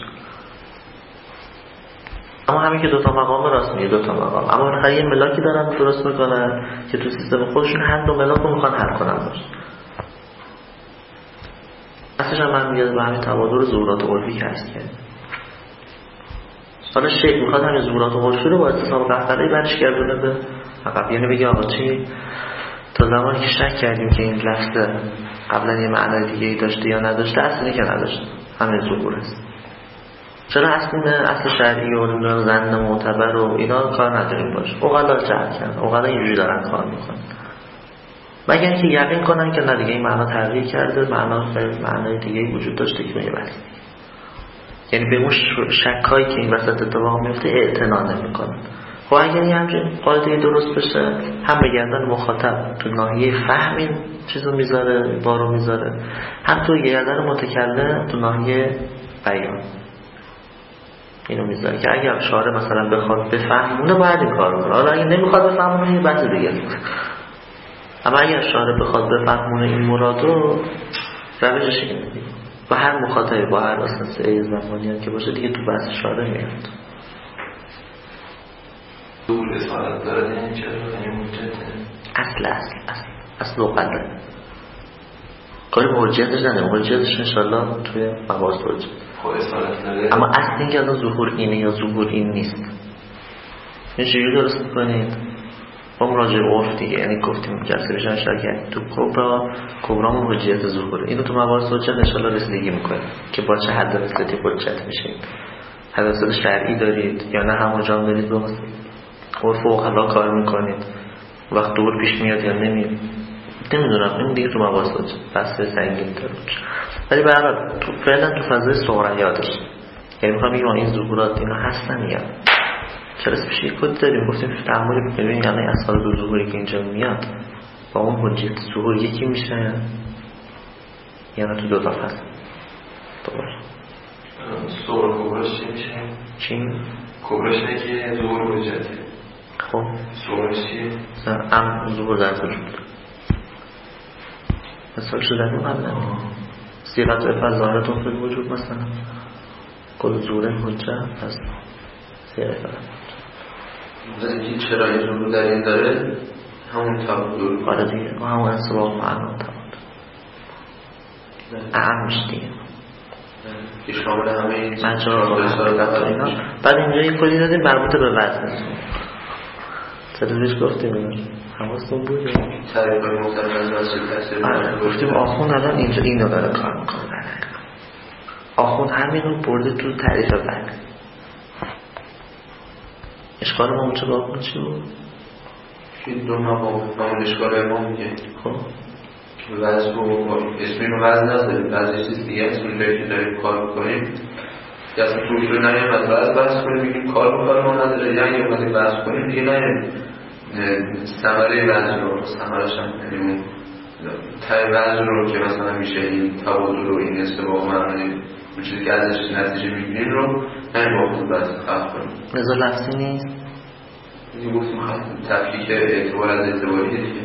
اما همین که دوتا مقام راست میگه دوتا مقام اما بالاخره یه ملاکی دارن درست میکنن که تو سیستم خودشون هر دو ملاک رو میخوان حل کنن باشه. اصلا من میگم به همین تبادل ظهورات عرفی که هست که حالا شیخ میخواد همین ظهورات عرفی رو با اتصال قهقره‌ای برش گردونه به عقب. یعنی بگه آقا چی تا زمانی که شک کردیم که این لفظ قبلا یه معنی دیگه ای داشته یا نداشته اصلی که نداشته همین ظهور است. چرا اصل شرعی و زن معتبر و اینا کار نداریم باشه عقلا جهت کردن عقلا اینجوری دارن کار میکنن مگر اینکه یقین کنن که نه دیگه این معنا تغییر کرده معنای دیگه وجود داشته که میگه بله. یعنی به اون شکایی که این وسط اتفاق میفته اعتنا نمیکنن خب اگر یه همچین قاعده درست بشه، هم به گردن مخاطب تو ناحیه فهم این چیزو میذاره، بارو میذاره، هم تو گردن متکلم تو ناحیه بیان اینو میذاره که اگر شارع مثلا بخواد بفهمونه باید این کارو کنه. حالا اگه نمیخواد بفهمونه یه بحث دیگه. اما اگر شارع بخواد بفهمونه این مرادو، روشش اینه دیگه. و هر مخاطبی با هر اساس زمانی که باشه دیگه تو بحث شارع میاد. دور اصالت داره یعنی چرا؟ یعنی حجته؟ اصل و قدر کاری حجتش نداره، حجتش انشالله توی مباحث حجت. خب اصالت داره، اما اصل این که از ظهور اینه یا ظهور این نیست. این چجوری درست میکنید؟ با مراجع عرف دیگه، یعنی گفتیم جلسه بشن شرکت تو کبرامون حجیت ظهوره. اینو تو مباحث حجت انشالله رسیدگی میکنید که با چه حد رسیدگی حجت میشید. حدث شرعی دارید یا نه هم جام دارید با عرف و عقلا کار میکنید، وقت دور پیش میاد یا نمیاد نمیدونم. این دیگه تو مباحث حجت بحث سنگین داره. ولی به هر حال تو فعلا تو فضای صغریاتش، یعنی میخوام بگم این ظهورات اینا هستن یا چرا اسمش یک کد داریم. گفتیم تو تعامل ببینید یعنی اصل دو ظهوری که اینجا میاد با اون حجیت ظهور یکی میشه یا نه تو دو تا فصل دوباره صور کبراش چی میشه؟ چی؟ کبراش نگه ظهور حجته. خب صورش چیه؟ ظهور در وجود مثال شدن اون قبل سیغت افعال ظاهرتون فی الوجود مثلا کل ظهور حجت هست سیغت افعال. اینکه چرا این رو در این داره همون تعبد آره دیگه و همون انصباب معنا تعبد اعمش دیگه که شامل همه این اینا. بعد اینجا این کلی دادیم مربوط به وزن سرزش گفتیم حواستون بود تعریف های مختلف از وزن گفتیم آخون الان اینجا اینو داره کار میکنه. آخون همین رو برده تو تعریف وزن. اشکال ما اونچه باقون چی بود؟ که دو مقام اشکال امام میگه خب وزن رو اسمین رو وزن نداریم، وزن چیز دیگه اسمین داری که داریم کار بکنیم یا اصلا توش رو نهیم از وزن بحث کنیم بگیم کار بکنیم ما نداره یا اگه اومدیم بحث کنیم دیگه نهیم ثمره وزن رو ثمرش هم یعنی تای وزن رو که مثلا میشه این تبادل رو این استباق معنی اون چیزی که ازش نتیجه میگیریم رو نهیم باقود بحث خلق کنیم. نزا لفظی نیست؟ این گفتیم تفکیک اعتبار از اعتباری دیگه.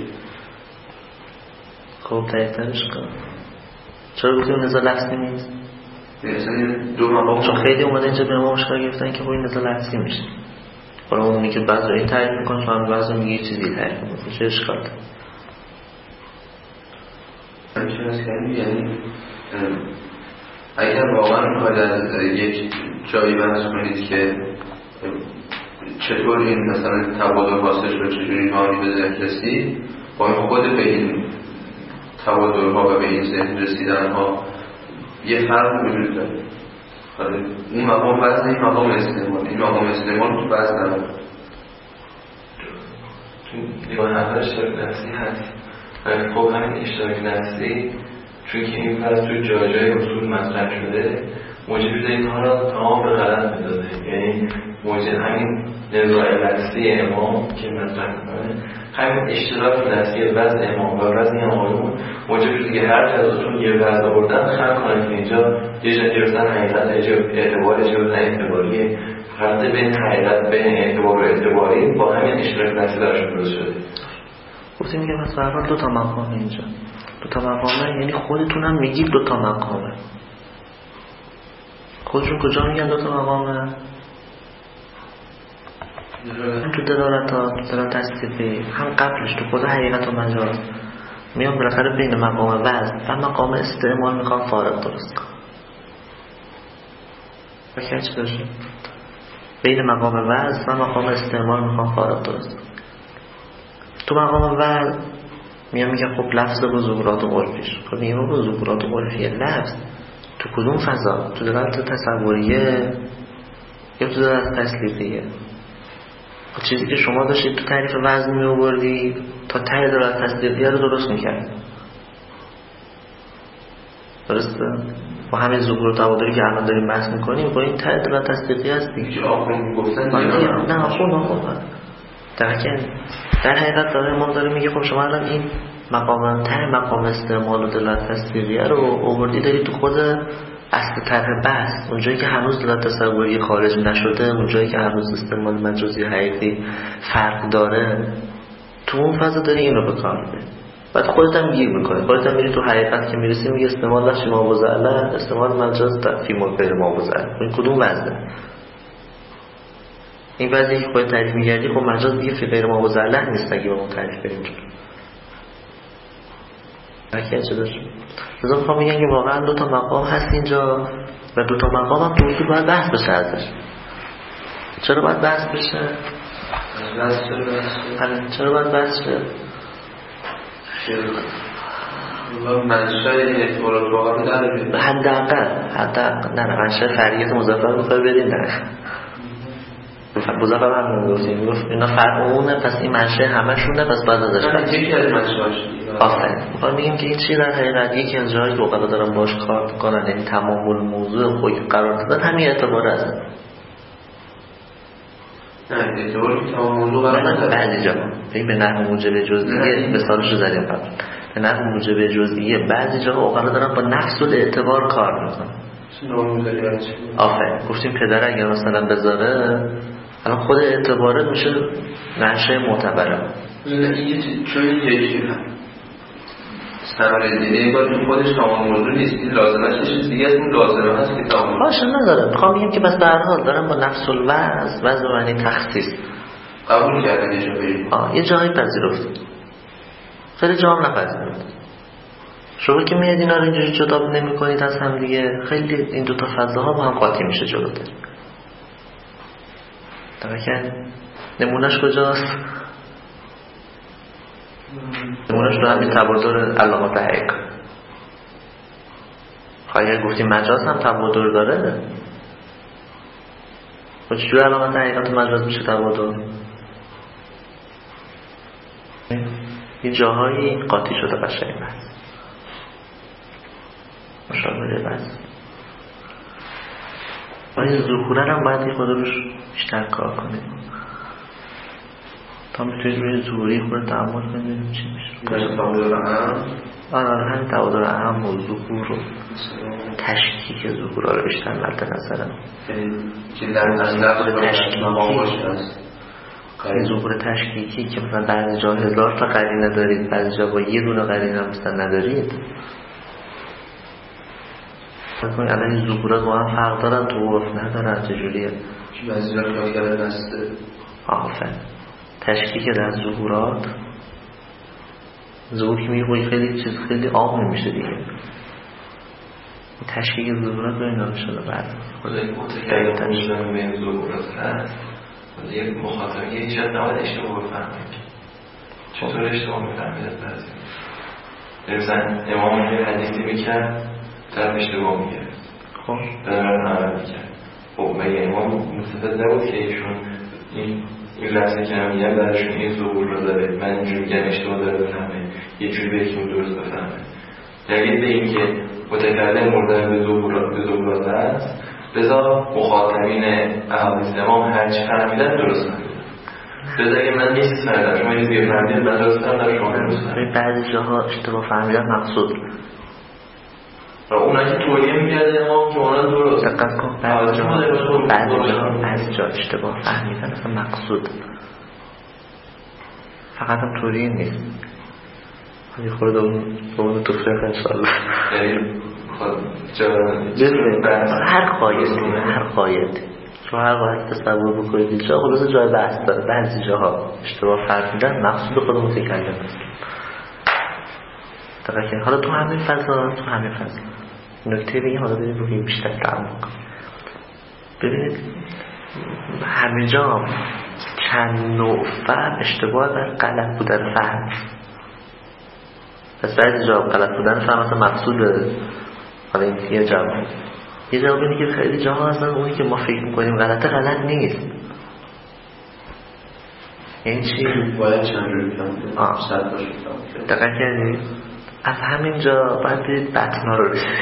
خب تاییدترش کن. چرا گفتیم نزا لفظی نیست؟ دو مقام چون خیلی اومده اینجا به ما مشکل گرفتن که این نزا لفظی میشه. حالا اونی که بعض رو این تعریف میکنه شما بعض رو میگه یه چیزی تعریف میکنه چه اشکال داره؟ همچنین از کردیم یعنی اگر واقعا میخواید از یک جایی بحث کنید که چطور این مثلا تبادل حاصل شد چجوری معانی به ذهن رسید با این خود به این تبادل ها و به این ذهن رسیدن ها یه فرق وجود داره. این مقام وزن این مقام استعمال این مقام استعمال تو وزن نداره. تو دیوان اول اشتراک نفسی هست ولی خب همین اشتراک نفسی چون که این فرض تو جای اصول مطرح شده موجب شده اینها را تمام به غلط میداده. یعنی موجب همین نزاع نفسی امام که مطرح کنه همین اشتراک نفسی وزن امام و وزن آقایون موجب شده که هر جزاتون یه وزن آوردن خلق کنه که اینجا یه جزن حقیقت اعتبار جزن اعتباریه. فرض بین حقیقت بین اعتبار و اعتباری با همین اشتراک نفسی درشون درست شده. گفتیم میگه پس برحال دو تا مقامه اینجا. دو تا مقامه یعنی خودتون هم میگید دو تا مقامه. خودشون کجا میگن دو تا مقامه؟ تو دلالت ها تو دلالت تصدیقی هم قبلش تو خود حقیقت و مجاز میان بالاخره بین مقام وزن و مقام استعمال میخوان فارق درست کن. بکر چی داشته؟ بین مقام وزن و مقام استعمال میخوان فارق درست کن. تو مقام وزن میان میگن خب لفظ با ظهورات و قرفیش. خب میگن با ظهورات و قرفیه لفظ تو کدوم فضا؟ تو دلالت تصوریه یا تو دلالت تسلیقیه؟ چیزی که شما داشتید تو تعریف وزن می آوردی تا ته دلالت تصدیقیه رو درست میکرد. درسته؟ با همین ظهور و تبادلی که الان داریم بحث میکنیم با این تعدیل تصدیقی هست دیگه. آخون گفتن نه آخون در حقیقت داره ما داره میگه خب شما الان این مقام استعمال و دلالت تصدیقیه رو آوردی داری تو خود اصل طرح بحث، اونجایی که هنوز دلالت تصوری خارج نشده، اونجایی که هنوز استعمال مجازی حقیقی فرق داره، تو اون فضا داری این رو بکار میبری. بعد خودت هم گیر میکنی، خودت هم میری تو حقیقت که میرسی میگه استعمال لفظ ما وزعله، استعمال مجاز فی غیر ما وزعله. این کدوم وزنه؟ این وضعی که خودت تعریف میگردی خب مجاز دیگه فی غیر ما وزعله نیست اگه به اون تعریف بریم جلو. اگه چه داشت؟ لذا میخوام میگن که واقعا 2 تا مقام هست اینجا و 2 تا مقام هم تو وجود باید بحث بشه ازش. چرا باید بحث بشه؟ چرا باید بحث شه؟ منشأ اعتبارات واقعا نداره. حداقل نه منشأ فریت مظفر میخوای بدین نه مظفر هم میگفتیم اینا فرعونه، پس این منشأ همشونه، پس بعد ازش یکی از منشأش آفرین میخوام بگیم که این چی در حقیقت یکی از جاهایی که اوقات دارن باش کار میکنن، یعنی تمام الموضوع خودی قرار دادن همین اعتبار هست. نه اعتبار که تمام موضوع قرار نداره. بعضی جاها این به نحو موجب جزئیه مثالش رو زدیم قبل، به نحو موجب جزئیه بعضی جاها اوقات دارن با نفس الاعتبار کار میکنن. آفرین گفتیم پدر اگر مثلا بذاره الان خود اعتباره میشه منشأ معتبره. چون یکی ثمره دیگه باید خودش تمام موضوع نیست، این لازمش چیز دیگه است، اون لازمه هست که تمام باشه نداره. میخوام بگم که بس به هر حال دارن با نفس الوضع معنی تخصیص قبول کردن یه جا بریم یه جایی پذیرفت، خیلی جا هم نپذیرفت. شما که میاد اینا رو اینجوری جدا نمی کنید از هم دیگه، خیلی این 2 تا فضاها با هم قاطی میشه جلوتر. درکن نمونهش کجاست؟ نمونهش رو همین تبادر علامات حقیق. اگر گفتیم مجاز هم تبادر داره، و چجور علامات حقیقت مجاز میشه تبادر؟ این جاهایی قاطی شده قشنگ بس مشابه بس و این ظهورن هم باید این خود روش بیشتر کار کنیم تا میتونید روی ظهوری خود تعامل کنیم چی میشه. آره همین تبادر اهم و ظهور و تشکیک ظهورها رو بیشتر مد نظرم که در ظهور تشکیکی که مثلا بعضی جا 1000 تا قرینه دارید، بعضی جا با 1 دونه قرینه مثلا ندارید. الان این ظهورات با هم فرق دارن تو عرف ندارن چجوریه؟ بعضی جا کارگر دسته آفرین تشکیک در ظهورات ظهور که میگوی خیلی چیز خیلی عام میشه دیگه. تشکیک ظهورات رو اینا شده بعد خود این متکلم میشنم به این ظهورات هست یک مخاطبی هیچ از نباید اشتباه بفهمید. چطور اشتباه میفهمید از بعضی مثلا امام یه حدیثی میکرد طرف اشتباه میگرد خب دارم عمل میکرد. خب مگه امام مستفد نبود که ایشون این لحظه که هم میگم برشون این ظهور رو داره، من اینجور میگم اشتباه داره بفهمه یه جوری به یکی درست بفهمه. دلیل به این که متکلم مورد به ظهورات هست لذا مخاطبین احادیث امام هرچی فهمیدن درست فهمیدن. لذا اگه من نیست فهمیدم شما یه زیر فهمیدن من درست فهمیدم شما درست فهمیدن. بعضی جاها اشتباه فهمیدن مقصود و اونا که توریه میگرده امام که اونا درست دقت کن. بعضی جا اشتباه فهمیدن اصلا مقصود فقط هم توریه نیست. یه خورده اون توفیق انشاءالله هر قاید رو هر قاید تصور بکنید اینجا خلاصه جای بحث داره. بعضی جاها اشتباه فهمیدن مقصود خود متکلم است. حالا تو همین فضا نکته بگیم حالا ببینید روی بیشتر تعمق ببینید همه جا چند نوع فهم اشتباه در غلط بودن فهم. پس بعضی جا غلط بودن فهم مثلا مقصوده. حالا این یه جواب اینه که خیلی جاها هستن اونی که ما فکر میکنیم غلطه غلط نیست. این چی؟ باید چند روی کنم دقیق کردید از همینجا باید برید بطنا رو بشید.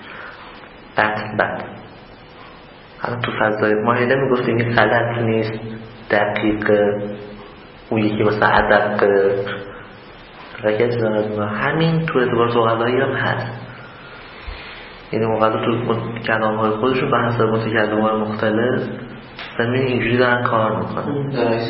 بطن الان تو فضای ماهیده میگفتیم این غلط نیست، دقیقه، اون یکی مثلا ادقه، رکت زند همین تو اعتبار زغلایی هم هست. یعنی مقدر تو کلام‌های خودشون به حسب متکلم‌های مختلف زمین اینجوری دارن کار میکنن.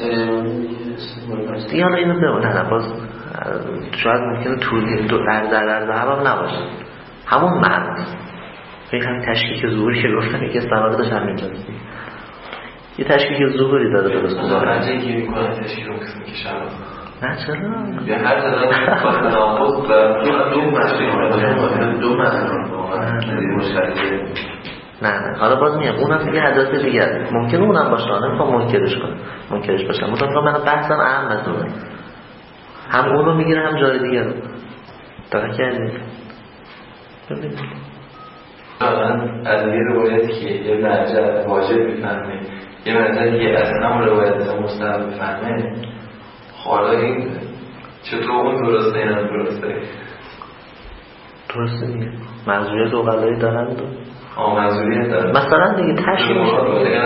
دیگه حالا اینو بمون نه باز شاید ممکنه طولی در هم نباشه، همون معنی این همین تشکیک ظهوری که گفتم یکی از مواردش همینجاست. یه تشکیک ظهوری داره درست بزاره هرچه که میکنه تشکیل رو کسی میکشن نه چرا؟ یا هر زدن میکنه ناموز دو معنی مشترکه. نه حالا باز میگم اونم دیگه حدث دیگه ممکنه اونم باشه، نمیخوام منکرش باشم. مثلا من بحثم اهم از اونه، هم اون رو میگیره هم جای دیگه رو دقیق کردید. ببینید من از یه روایت که یه مرجع واجب میفهمه یه مرجع دیگه از هم روایت مستحب میفهمه، حالا این چطور اون درسته این هم درسته دیگه معذوریت اوغلایی دارند معذوریت دارند مثلا دیگه تشکیل میشه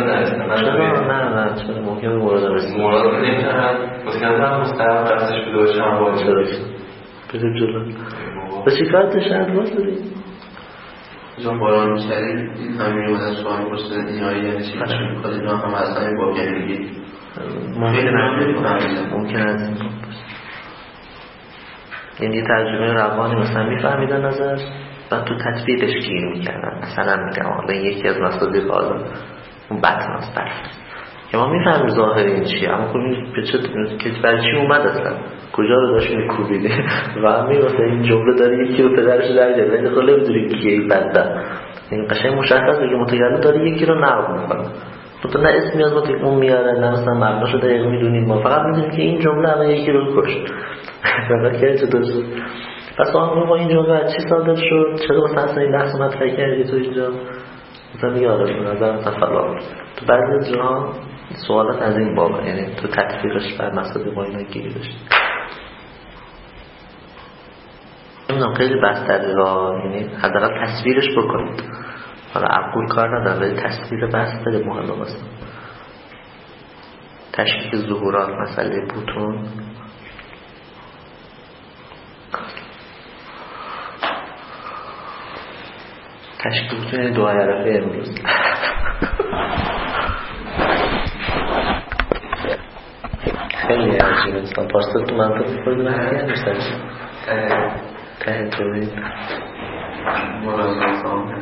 نه چرا ممکنه مورد رسید مورد نمیتونن مسکنه مستحب قصدش بده باشه هم واجب بریم جلو به چی کارتش ادواز داریم جان باران میشتریم این همین رو از سوال پرسیدن این آیه یعنی چی میخواد اینا هم از همین با گریگی ممکن است یعنی ترجمه روانی مثلا میفهمیدن ازش بعد تو تطبیقش گیر میکردن. مثلا میگم حالا یکی از مصادیق حالا اون بطن است که ما میفهمیم ظاهر این چیه، اما که برای چی اومد اصلا کجا رو داشت میکوبیده و همین واسه این جمله داره یکی رو پدرش در جد ولی خب نمیدونی کیه این بنده. این قشنگ مشخصه که متکلم داره یکی رو نقل میکنه، تو نه اسمی از اون میاره نه مثلا مبناشو دقیق میدونیم، ما فقط میدونیم که این جمله الان یکی رو کشت فقط که چطور شد. پس آن با این جمله از چی صادر شد؟ چرا مثلا این بحث مطرح کردی تو اینجا؟ مثلا میگه آره به نظر تفلال تو بعضی از جاها سوالات از این بابا، یعنی تو تطبیقش بر مصادیق با اینا گیری داشت. نمیدونم خیلی بستری را، یعنی حداقل تصویرش بکنید. حالا عقول کار ندارم ولی تصویر بستری مهمه. مثلا تشکیک ظهورات، مسئله بوتون، تشکیل بوتون دو عرفه امروز خیلی عجیبه. مثلا پارسل تو منطقه خود نهیه همیستش ته جوید مرازم سامه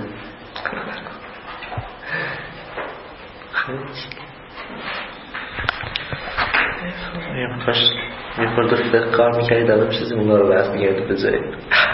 یه خورده فقه کار میکردی دادم چیزی اونا رو بحث میگردی به جایی